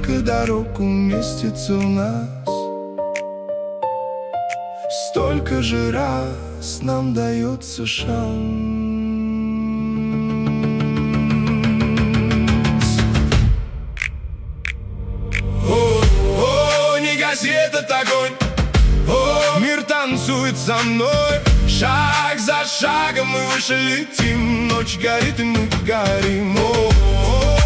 Столько дорог уместится у нас, столько же раз нам дается шанс. Не гаси этот огонь, мир танцует со мной. Шаг за шагом мы выше летим, ночь горит и мы горим.